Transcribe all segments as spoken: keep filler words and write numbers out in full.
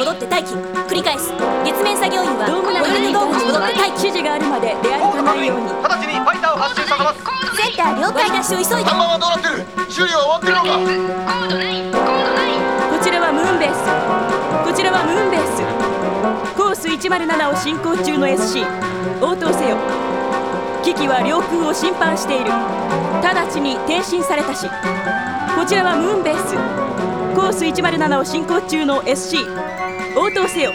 戻って待機。繰り返す。月面作業員は最寄りのドームに戻って待機。 指示があるまで出歩かないように。 直ちにファイターを発進させます。 センター了解。出しを急いで。 看板はどうなってる？修理は終わってるのか？ コードないコードない。 こちらはムーンベース。こちらはムーンベース。コースいちまるななを進行中の エスシー 応答せよ。機器は領空を侵犯している。直ちに転進されたし。こちらはムーンベース。コースいちまるななを進行中の エスシー 応答せよ。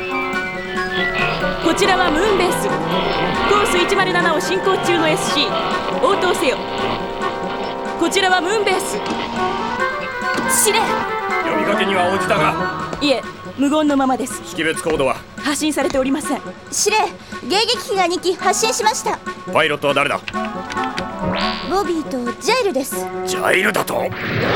こちらはムーンベース。コースいちまるななを進行中の エスシー 応答せよ。こちらはムーンベース。 司令、 呼びかけには応じたが。 いえ、無言のままです。 識別コードは発信されておりません。 司令、迎撃機がにき発進しました。 パイロットは誰だ？ ボビーとジャイルです。 ジャイルだと？ 目標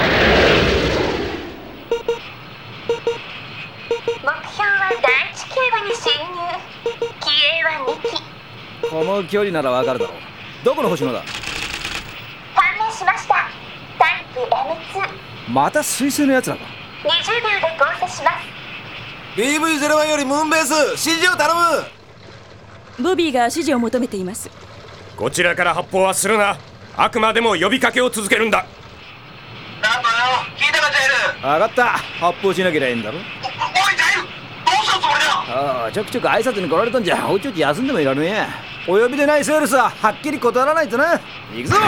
は第一キューブに侵入。機影はにき。 この距離ならわかるだろう。どこの星のだ？ 判明しました。タイプ エムツー。 また水星のやつらか。 にじゅうびょうで交差します。 ビーブイゼロワン よりムーンベース、指示を頼む。 ボビーが指示を求めています。 こちらから発砲はするな。あくまでも呼びかけを続けるんだ。 なんだよ、聞いたかジャイル。 分かった。発砲しなきゃいいんだろ。 お、おいジャイル、どうしたつもりだ。 ああ、ちょくちょく挨拶に来られたんじゃおちょち休んでもいらねえや。お呼びでないセールスははっきり断らないとな。行くぞ。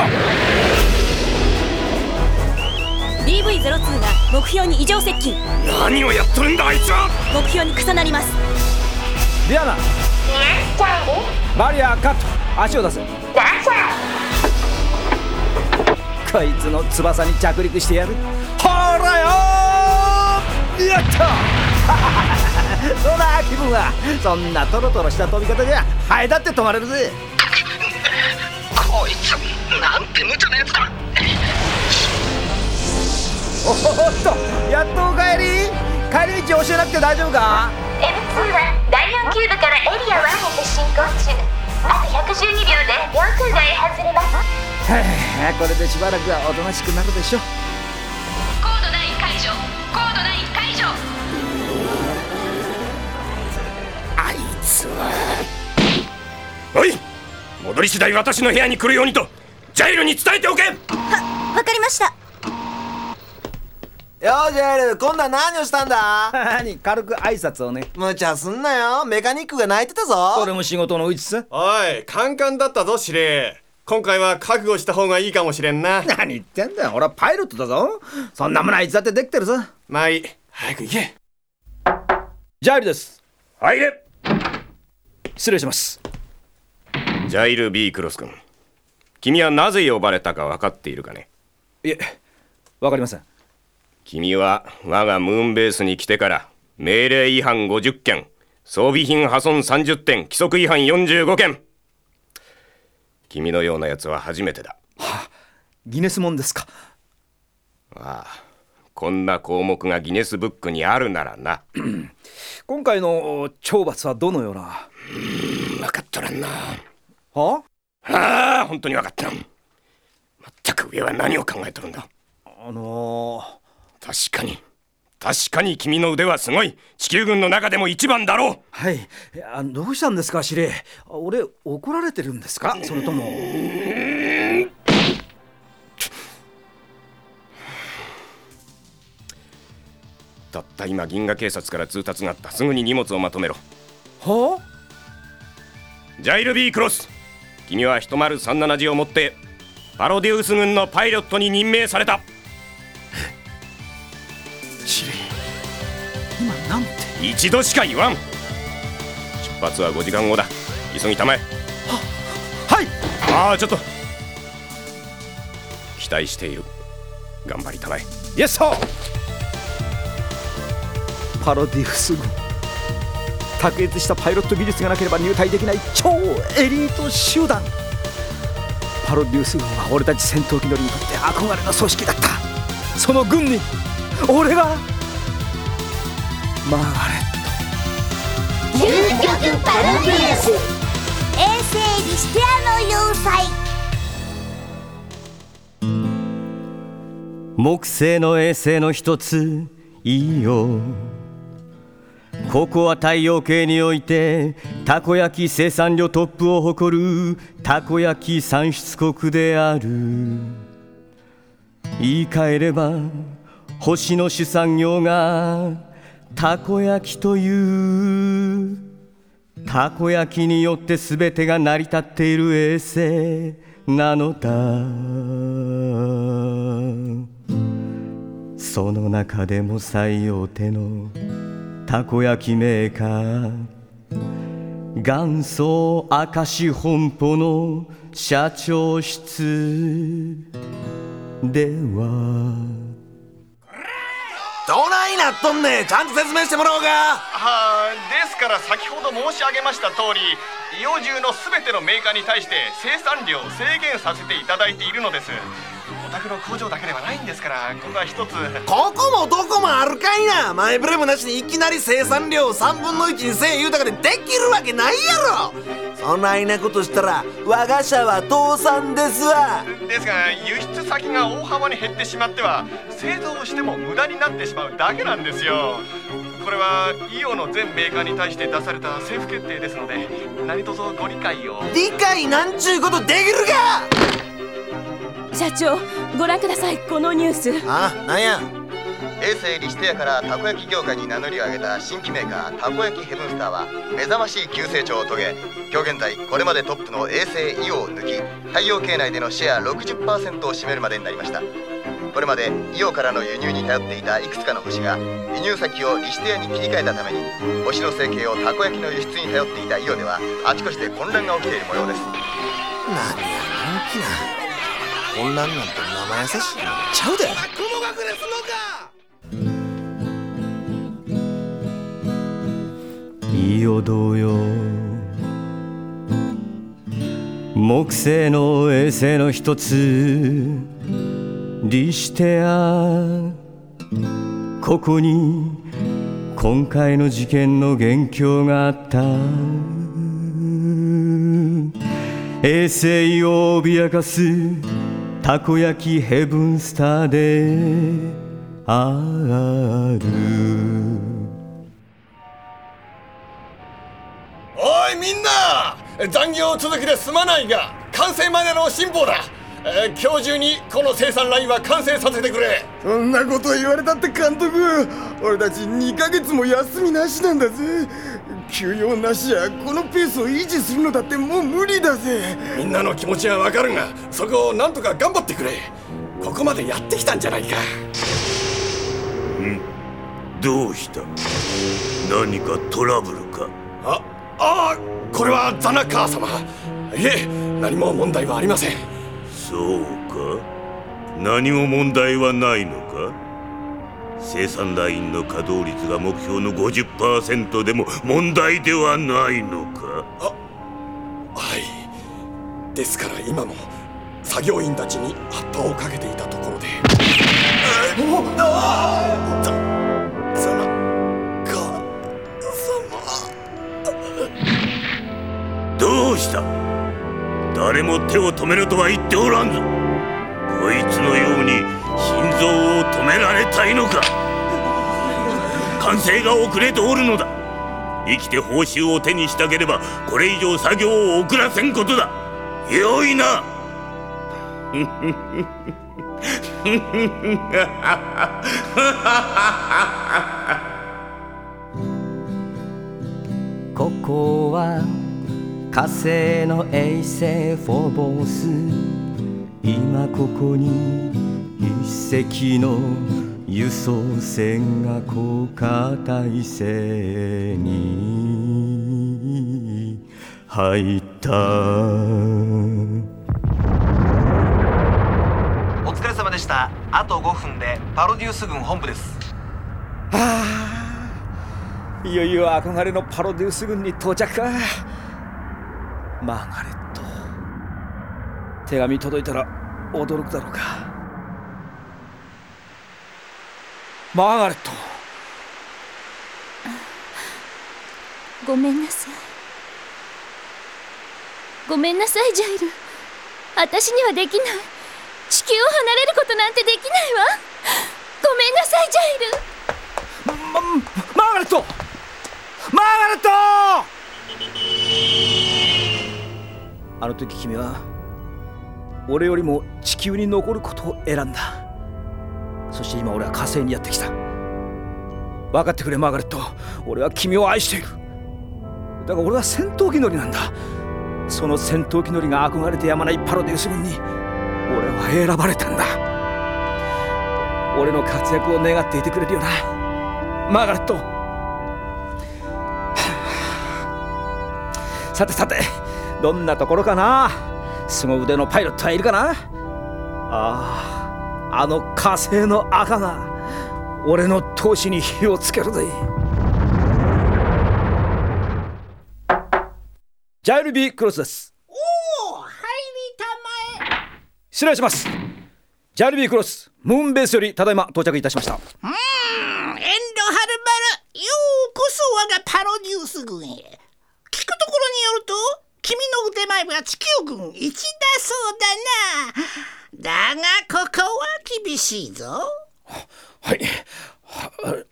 ビーブイゼロツー が目標に異常接近。 何をやっとるんだあいつは。 目標に重なります。 ディアナ、 イエスジャイル。 バリアカット。足を出せ。 ラジャー。 こいつの翼に着陸してやる。ほらよー、やったどうだ気分は。そんなトロトロした飛び方じゃハエだって止まれるぜ。 こいつなんて無茶なやつだ。 おっと、やっとお帰り。帰り道教えなくて大丈夫か？ エムツー はだいよんキューブからエリアワンへと進行中。あとひゃくじゅうにびょうで領空外へ外れます。 はあ、これでしばらくはおとなしくなるでしょ。 コードない解除。コードない解除。 あいつは。おい、戻り次第私の部屋に来るようにとジャイルに伝えておけ。 は、わかりました。 よージャイル、今度は何をしたんだ？ 何、軽く挨拶をね。 無茶すんなよ、メカニックが泣いてたぞ。 これも仕事のうちさ。 おい、カンカンだったぞ司令。今回は覚悟した方がいいかもしれんな。 何言ってんだよ、俺はパイロットだぞ。そんなものはいつだってできてるぞ。 まあいい、早く行け。 ジャイルです。 入れ。 失礼します。 ジャイル B クロス君、君はなぜ呼ばれたか分かっているかね？ いえ、わかりません。 君は我がムーンベースに来てから命令違反ごじゅっけん、装備品破損さんじゅってん、規則違反よんじゅうごけん。君のようなやつは初めてだ。 はあ、ギネスもんですか？ ああ、こんな項目がギネスブックにあるならな。 今回の懲罰はどのような？ うーん、分かっとらんな。 はあ？ああ、本当に分かった。全く上は何を考えとるんだ。 あのー確かに確かに君の腕はすごい。地球軍の中でも一番だろう。 はい。あ、どうしたんですか司令。俺怒られてるんですか、それとも。 たった今銀河警察から通達があった。すぐに荷物をまとめろ。 はあ？ジャイル B クロス、君はひとまるさんじゅうなじをもってパロデュース軍のパイロットに任命された。 司令、今なんて。 一度しか言わん。出発はごじかんごだ。急ぎたまえ。 は、はい。 ああ、ちょっと期待している。頑張りたまえ。 イエスサー。パロディウス軍、卓越したパイロット技術がなければ入隊できない超エリート集団。パロデュース軍は俺たち戦闘機乗りにとって憧れの組織だった。その軍に俺がマーガレット。 究極パロデュース、衛星リステアの要塞。 木星の衛星の一ついいよ。 ここは太陽系においてたこ焼き生産量トップを誇るたこ焼き産出国である。言い換えれば星の主産業がたこ焼きというたこ焼きによって全てが成り立っている衛星なのだ。その中でも最大手のたこ焼きメーカー元祖明石本舗の社長室ではどないなっとんねん、ちゃんと説明してもらおうか。 はあ、ですから先ほど申し上げました通り、伊予中のすべてのメーカーに対して生産量を制限させていただいているのです。お宅の工場だけではないんですから、ここは一つ。 ここもどこもあるかいな。前触れもなしにいきなり生産量をさんぶんのいちにせえ言うたかでできるわけないやろ。そないなことしたら我が社は倒産ですわ。 ですが輸出先が大幅に減ってしまっては製造しても無駄になってしまうだけなんですよ。これは伊予の全メーカーに対して出された政府決定ですので、何卒ご理解を。 理解なんちゅうことできるか。 社長、ご覧ください、このニュース。 あ、なんや。 平成リシテヤからたこ焼き業界に名乗りを上げた新規メーカーたこ焼きヘブンスターは目覚ましい急成長を遂げ、今日現在これまでトップの衛星伊予を抜き太陽系内でのシェア ろくじゅっパーセント を占めるまでになりました。これまで伊予からの輸入に頼っていたいくつかの星が輸入先をリシテヤに切り替えたために、星の成形をたこ焼きの輸出に頼っていた伊予ではあちこちで混乱が起きている模様です。 何やのんきな。混乱なんて生優しいのちゃうで。雲隠れすのか。 伊予同様木星の衛星の一つリシテヤ、ここに今回の事件の元凶があった。衛星を脅かすたこ焼きヘブンスターである。 おいみんな、残業続きですまないが完成までの辛抱だ。えー、今日中にこの生産ラインは完成させてくれ。 そんなこと言われたって監督、俺たちにかげつも休みなしなんだぜ。休養なしやこのペースを維持するのだってもう無理だぜ。 みんなの気持ちはわかるが、そこをなんとか頑張ってくれ。ここまでやってきたんじゃないか。 ん？どうした？何かトラブルか？ あ、ああ、これはザナカー様。いえ、何も問題はありません。 そうか、何も問題はないのか。生産ラインの稼働率が目標の ごじゅっパーセント でも問題ではないのか。 あ、はい。ですから今も作業員たちに葉っぱをかけていたところで。ああ、ザザナカ様。 どうした？誰も手を止めろとは言っておらんぞ。こいつのように心臓を止められたいのか。完成が遅れておるのだ。生きて報酬を手にしたければこれ以上作業を遅らせんことだ。よいな。 ここは火星の衛星フォボス。今ここに一隻の輸送船が降下態勢に入った。 お疲れ様でした。あとごふんでパロデュース軍本部です。 ああ、いよいよ憧れのパロデュース軍に到着か。マーガレット、手紙届いたら驚くだろうか。マーガレット、 ごめんなさい。ごめんなさいジャイル。私にはできない。地球を離れることなんてできないわ。ごめんなさいジャイル。 ま、マーガレット、 マーガレット。あの時君は俺よりも地球に残ることを選んだ。そして今俺は火星にやってきた。分かってくれマーガレット、俺は君を愛している。だが俺は戦闘機乗りなんだ。その戦闘機乗りが憧れてやまないパロデウス軍に俺は選ばれたんだ。俺の活躍を願っていてくれるよなマーガレット。さてさて、どんなところかな。凄腕のパイロットはいるかな。ああ、あの火星の赤が俺の闘志に火をつけるぜ。ジャイル B クロスです。 おお、入りたまえ。 失礼します。ジャイル B クロスムーンベースよりただいま到着いたしました。 うーん、遠慮はるばる。ようこそ我がパロデュース軍へ。聞くところによると君の腕前は地球軍一だそうだな。だがここは厳しいぞ。 はい。あれ、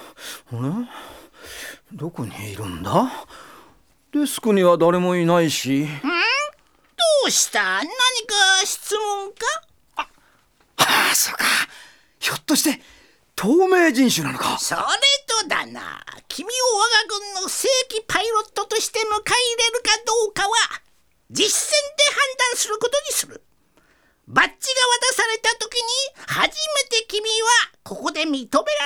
どこにいるんだ。デスクには誰もいないし。ん？どうした？何か質問か？ あ、ああ、そうか。ひょっとして透明人種なのか。 それとだな、君を我が軍の正規パイロットとして迎え入れるかどうかは実戦で判断することにする。バッジが渡された時に初めて君はここで認められたこと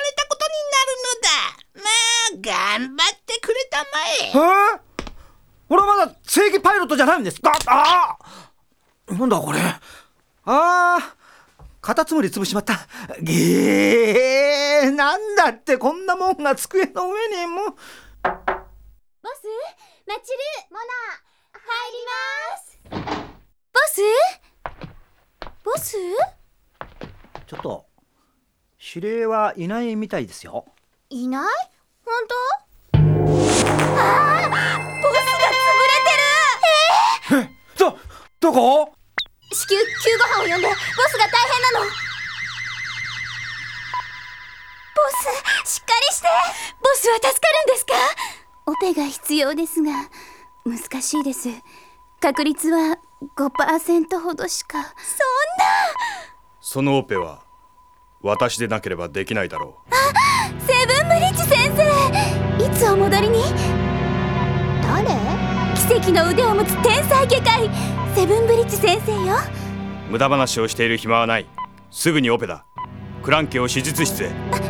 になるのだ。まあ頑張ってくれたまえ。 えー俺はまだ正規パイロットじゃないんです。ああなんだこれ。ああカタツムリ潰しまった。げーなんだってこんなもんが机の上にも。ボス、 マチル、モナ、入ります。ボスボスちょっと指令はいないみたいですよ。 いない？本当？ああ、ボスが潰れてる。えー、 え、ど、どこ？ 至急救護班を呼んで、ボスが大変なの。ボス、しっかりして。ボスは助かるんですか？オペが必要ですが難しいです。確率は ごパーセント ほどしか。そんな。 そのオペは私でなければできないだろう。 あ、セブンブリッジ先生、いつお戻りに？誰？奇跡の腕を持つ天才外科医セブンブリッジ先生よ。 無駄話をしている暇はない。すぐにオペだ。クランケを手術室へ。 はい。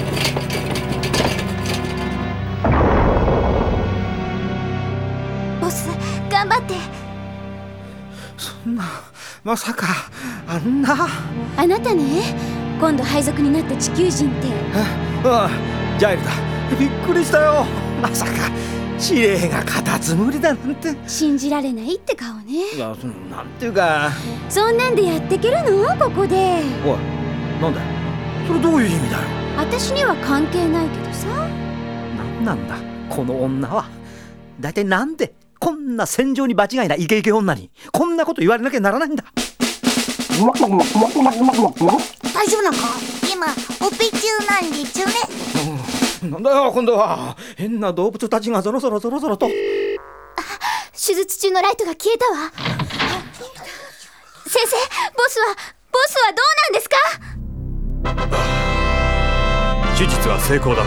ボス、頑張って。 そんな、まさかあんな。 あなたね、今度配属になった地球人って。 ああ、ジャイルだ。びっくりしたよ。まさか指令がカタツムリだなんて。 信じられないって顔ね。 いや、なんていうか。 そんなんでやってけるのここで。 おい、なんだよそれ。どういう意味だよ。 私には関係ないけどさ。 なんなんだこの女は。だいたいなんでこんな戦場に場違いなイケイケ女にこんなこと言われなきゃならないんだ。 大丈夫なのか？今オペ中なんでちゅね。 なんだよ今度は。変な動物たちがゾロゾロゾロゾロと。 手術中のライトが消えたわ。先生、ボスはボスはどうなんですか？ 手術は成功だ。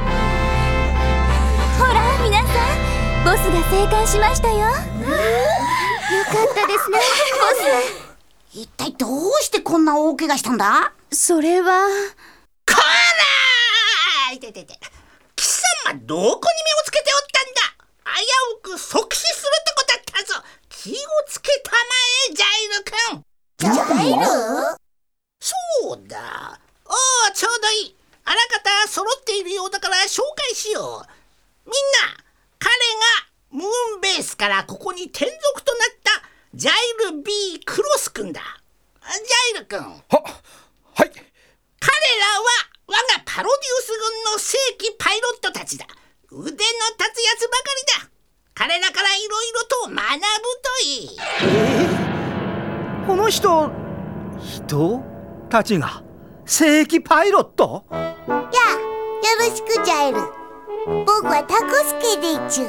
ほら皆さん、ボスが生還しましたよ。よかったですねボス。 一体どうしてこんな大怪我したんだ？ それは。 こらーいててて、貴様どこに目をつけておったんだ。危うく即死するとこだったぞ。気をつけたまえ、ジャイル君。 ジャイル？ そうだ。おお、ちょうどいい。あらかた揃っているようだから紹介しよう。みんな、彼がムーンベースからここに転属となったジャイル B クロス君だ。ジャイル君。は、 はい。 彼らは我がパロデュース軍の正規パイロットたちだ。腕の立つやつばかりだ。彼らからいろいろと学ぶといい。 えー、この人人たちが正規パイロット？ やあ、よろしくジャイル。 僕はタコスケでちゅ。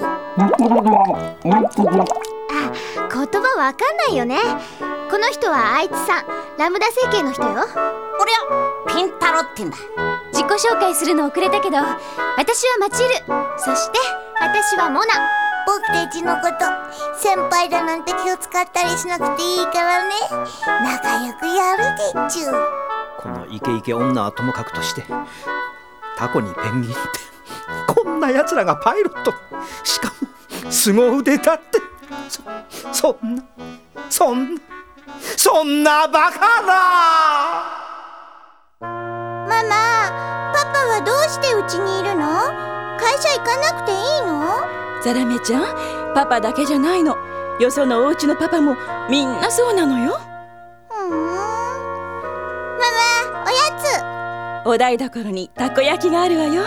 あ、言葉わかんないよね。この人はあいつさん、ラムダ星系の人よ。 俺はピンタロってんだ。 自己紹介するの遅れたけど、私はマチル、そして私はモナ。 僕たちのこと先輩だなんて気を使ったりしなくていいからね。仲良くやるでちゅ。 このイケイケ女はともかくとして、タコにペンギンってこんなやつらがパイロット、しかも凄腕だって、そそんなそんなそんなバカな。 ママ、パパはどうしてうちにいるの？会社行かなくていいの？ ザラメちゃん、パパだけじゃないの。よそのお家のパパもみんなそうなのよ。 ふーん。ママ、おやつ。 お台所にたこ焼きがあるわよ。 ええー、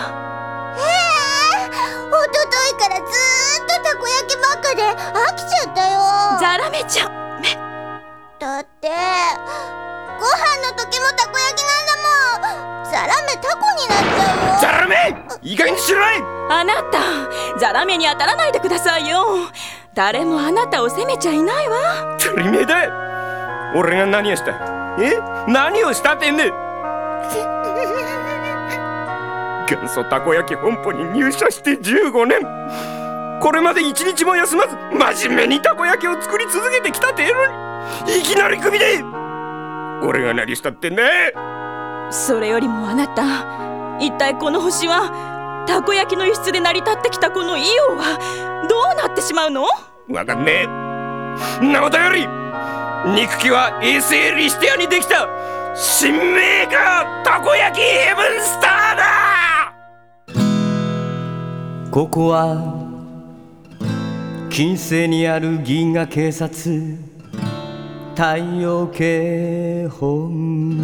おとといからずーっとたこ焼きばっかで飽きちゃったよ。 ザラメちゃん、 だってご飯の時もたこ焼きなんだもん。ザラメタコになっちゃうよ。 ザラメ、いい加減にしろい。 あなた、ザラメに当たらないでくださいよ。誰もあなたを責めちゃいないわ。 つりめえだ。俺が何をした？え？何をしたってんで。元祖たこ焼き本舗に入社してじゅうごねん。これまで一日も休まず真面目にたこ焼きを作り続けてきたってえのに、いきなりクビで。俺が何したってね。 それよりもあなた、一体この星はたこ焼きの輸出で成り立ってきたこのイオはどうなってしまうの？ わかんねえ。んなことより、憎きは衛星リステアにできた新メーカーたこ焼きヘブンスターだ。 ここは近世にある銀河警察太陽系本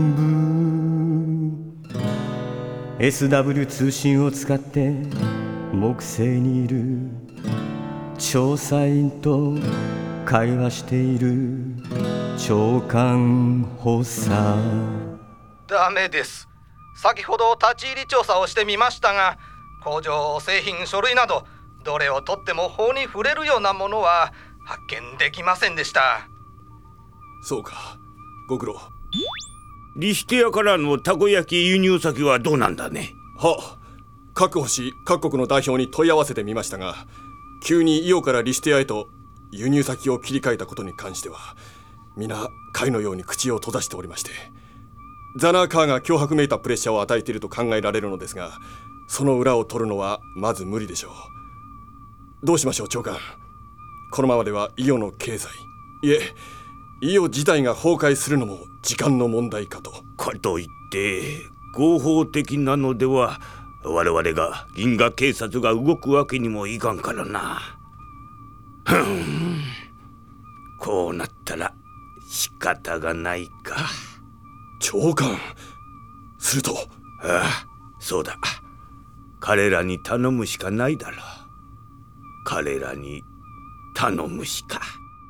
部。 エスダブリュー 通信を使って木星にいる調査員と会話している長官補佐。 ダメです。先ほど立ち入り調査をしてみましたが、工場製品書類などどれをとっても法に触れるようなものは発見できませんでした。 そうか、ご苦労。リステアからのたこ焼き輸入先はどうなんだね。 はあ、各星各国の代表に問い合わせてみましたが、急にイオからリステアへと輸入先を切り替えたことに関しては皆貝のように口を閉ざしておりまして、ザナーカーが脅迫めいたプレッシャーを与えていると考えられるのですが、その裏を取るのはまず無理でしょう。どうしましょう長官。このままではイオの経済、いえイオ自体が崩壊するのも時間の問題かと。 かといって合法的なのでは我々が銀河警察が動くわけにもいかんからな。ふん、こうなったら仕方がないか。 長官、すると。 ああ、そうだ、彼らに頼むしかないだろう。彼らに頼むしか。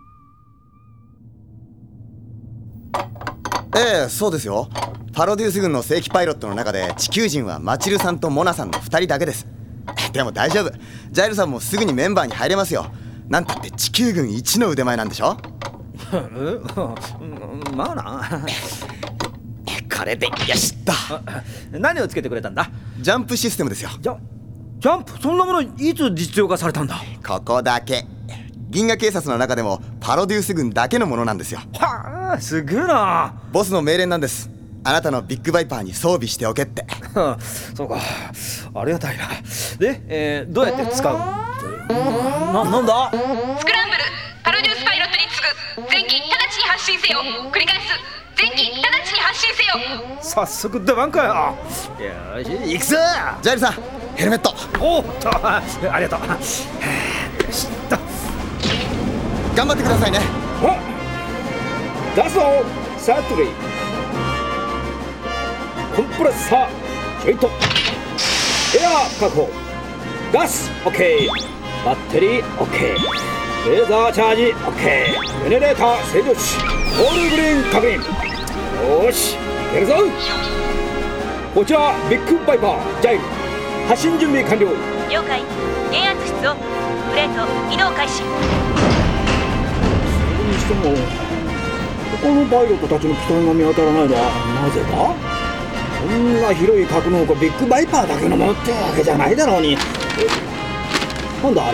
ええ、そうですよ。パロデュース軍の正規パイロットの中で地球人はマチルさんとモナさんのふたりだけです。でも大丈夫、ジャイルさんもすぐにメンバーに入れますよ。なんたって地球軍一の腕前なんでしょ。 まあな。 これでよしっと。 何をつけてくれたんだ？ ジャンプシステムですよ。 ジャジャンプ、そんなものいつ実用化されたんだ？ ここだけ。銀河警察の中でもパロデュース軍だけのものなんですよ。 はあ、すげえな。 ボスの命令なんです。あなたのビッグバイパーに装備しておけって。 そうか、ありがたいな。で、えー、どうやって使うの？な、なんだ？ スクランブル、パロデュースパイロットに次ぐ。前期直ちに発進せよ。繰り返す。前期直ちに発進せよ。 早速出番かよ。よし、行くぞ。 ジャイルさん、ヘルメット。 おっと、ありがとう。よしっと、 頑張ってくださいね。 お、出すぞ。サートリーコンプレッサージョイント、エアー確保、ガス OK、 バッテリー OK、 レーザーチャージ OK、 ジェネレーター制御値、オールグリーン確認。よし、いけるぞ。こちらビッグバイパージャイル、 発進準備完了。 了解。減圧室オフ。プレート移動開始。 それにしても他のパイロットたちの機体が見当たらないのはなぜだ。こんな広い格納庫ビッグバイパーだけのものってわけじゃないだろうに。なんだあれ。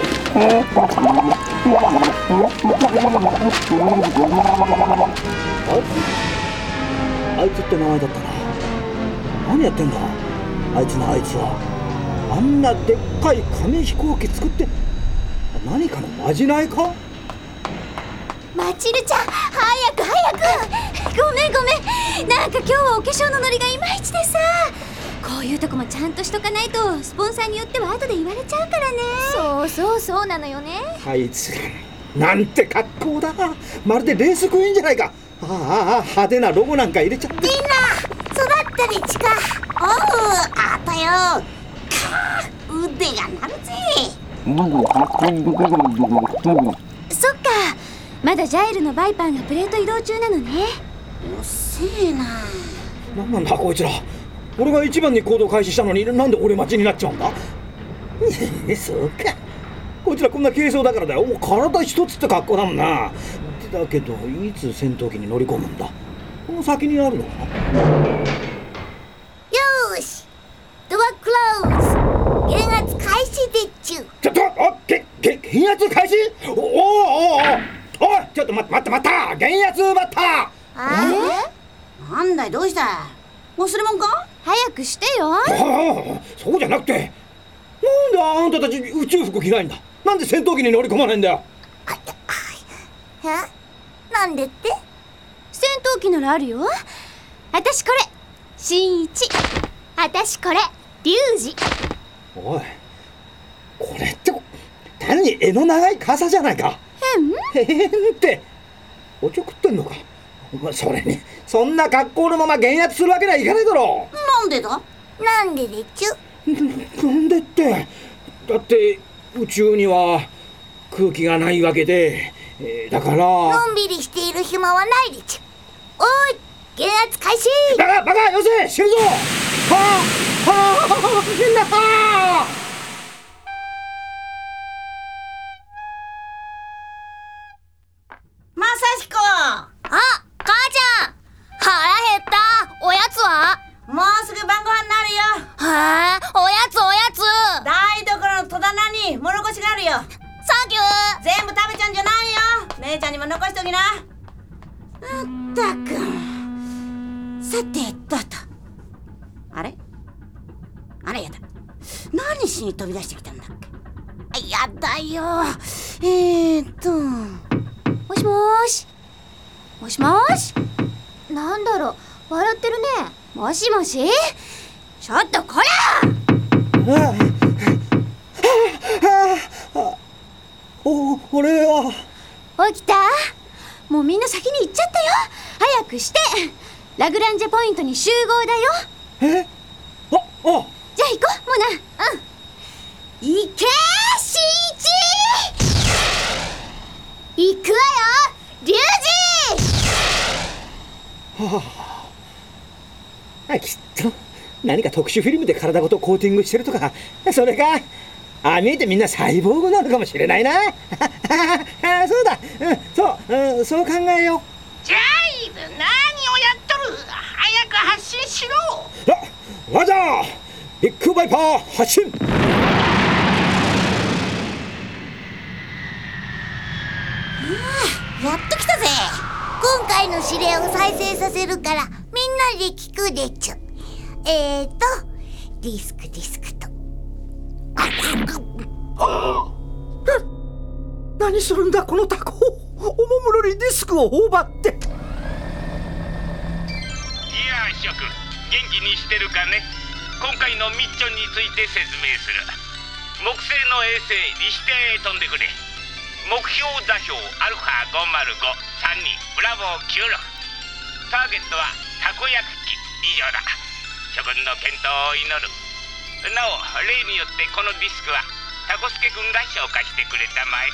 あいつって名前だったな。何やってんだあいつのあいつは。あんなでっかい紙飛行機作って何かのまじないか。 マチルちゃん、早く早く。ごめんごめん、なんか今日はお化粧のノリがいまいちでさ。こういうとこもちゃんとしとかないとスポンサーによっては後で言われちゃうからね。 そうそうそうなのよね。 あいつなんて格好だ。まるでレースクイーンじゃないか。ああ派手なロゴなんか入れちゃって。 みんな育ったりちか。おうあったよ。腕が鳴るぜ。 そっか、まだジャイルのバイパーがプレート移動中なのね。 うっせえな。 なんなんだこいつら。俺が一番に行動開始したのになんで俺待ちになっちゃうんだ。そうか、こいつらこんな軽装だからだよ。もう体一つって格好だもんな。だけどいつ戦闘機に乗り込むんだ。この先にあるのかな。 よーし、ドアクローズ。減圧開始でっちゅう。 ちょっとおげげ減圧開始。おおおおおい、ちょっと待って待って待った。減圧奪った。 あれなんだい、どうした。忘れ物か。 早くしてよ。ああ、そうじゃなくて、なんであんたたち宇宙服着ないんだ。なんで戦闘機に乗り込まないんだよ。 え、なんでって。 戦闘機ならあるよ。あたしこれ新一。あたしこれリュウジ。 おい、これって単に柄の長い傘じゃないか。 変変っておちょくってんのか。それにそんな格好のまま減圧するわけにはいかないだろう。 なんでだ。なんででっちゅ。 なんでって、だって宇宙には空気がないわけで、えー、だからのんびりしている暇はないでちゅ。おい、減圧開始。 バカバカ、よせ死ぬぞ。はあはあ、みんなはあ。 まさしこ。 あ、母ちゃん、腹減った。おやつは？ もうすぐ晩ご飯になるよ。 はあ、おやつおやつ。 台所の戸棚に物干しがあるよ。 サンキュー。 全部食べちゃうんじゃないよ。姉ちゃんにも残しときな。まったく。さてとと。あれあれやだ。何しに飛び出してきたんだっけ。やだよ。えーっともしもーし。もしもーし。 なんだろう、笑ってるね。 もしもし、ちょっとこら。 あああ、お、俺は起きた。もうみんな先に行っちゃったよ。早くして。ラグランジェポイントに集合だよ。 え、あ、あ、 じゃあ行こう、モナ。うん。行けー、新一。行くわよ、リュウジ。 はあ、きっと何か特殊フィルムで体ごとコーティングしてるとか、それか、ああ見えてみんなサイボーグなのかもしれないな。あそうだ、うん、そう、うん、そう考えよう。 ジャイル、何をやっとる。早く発進しろ。 ラジャー、ビッグバイパー発進。 やっと来たぜ。今回の指令を再生させるからみんなで聞くでちゅ。えーとディスクディスクと。 な、何するんだこのタコ。おもむろにディスクを頬張って。 いや諸君、元気にしてるかね。今回のミッションについて説明する。木星の衛星リシテへ飛んでくれ。目標座標アルファごまるご、さんにブラボーきゅうろく。ターゲットはたこ焼き器。以上だ。諸君の健闘を祈る。なお例によってこのディスクはタコスケ君が消化してくれたま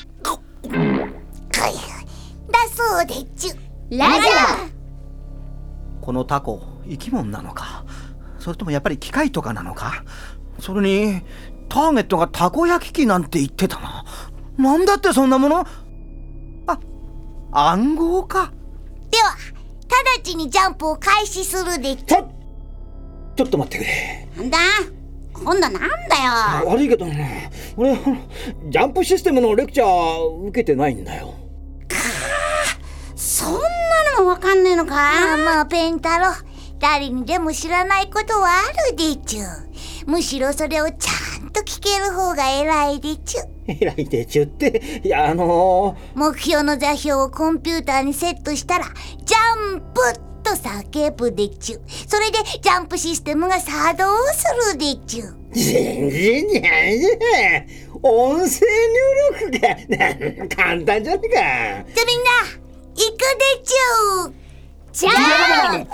え。 だそうでちゅ。 ラジャー。 このタコ生き物なのか、それともやっぱり機械とかなのか。 それにターゲットがたこ焼き器なんて言ってたな。なんだってそんなもの。あ、暗号か。 では直ちにジャンプを開始するでちょちょっと待ってくれ。 なんだ今度なんだよ。 悪いけどな、俺ジャンプシステムのレクチャー受けてないんだよ。 そんなのもわかんねえのか。 まあまあペンタロ、誰にでも知らないことはあるでちゅ。むしろそれをちゃんと聞ける方が偉いでちゅ。 偉いでちゅって、いやあのー、目標の座標をコンピューターにセットしたらジャンプと叫ぶでちゅ。それでジャンプシステムが作動するでちゅ。 全然じゃないね。音声入力が簡単じゃねえか。 じゃあみんな行くでちゅ。じゃあ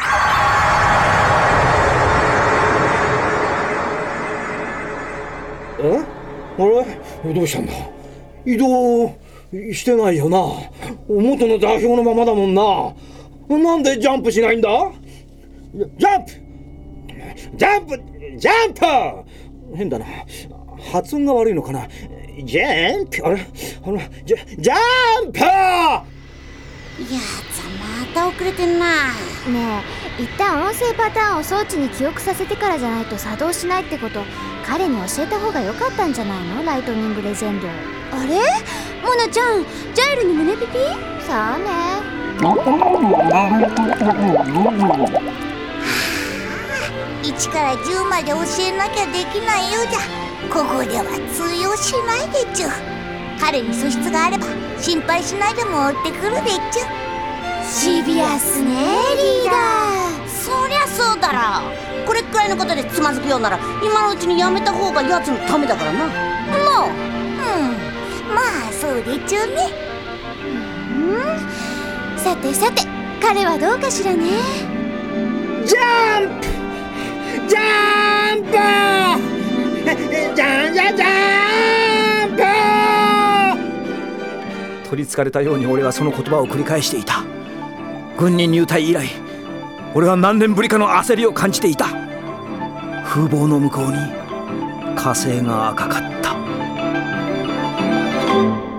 え？あれ？どうしたんだ？移動してないよな。元の座標のままだもんな。なんでジャンプしないんだ？ジャンプ！ジャンプ！ジャンプ！変だな。発音が悪いのかな。ジャンプ！あれ？あのジャ、ジャンプ！ いやつまた遅れてんな。 ねえ、一旦音声パターンを装置に記憶させてからじゃないと作動しないってこと彼に教えた方が良かったんじゃないの？ライトニングレジェンド。あれ？モナちゃん、ジャイルに胸ピピ？さあね。いちからじゅうまで教えなきゃできないようじゃここでは通用しないでちゅ。彼に素質があれば心配しないでも追ってくるでちゅ。シビアスねリーダー。 そりゃそうだろ。これくらいのことでつまずくようなら今のうちにやめた方がやつのためだからな。もううんまあそうでちゅね。うんさてさて彼はどうかしらね。 ジャンプジャンプジャンジャンジャンプ。取りつかれたように俺はその言葉を繰り返していた。軍に入隊以来俺は何年ぶりかの焦りを感じていた。風貌の向こうに火星が赤かった。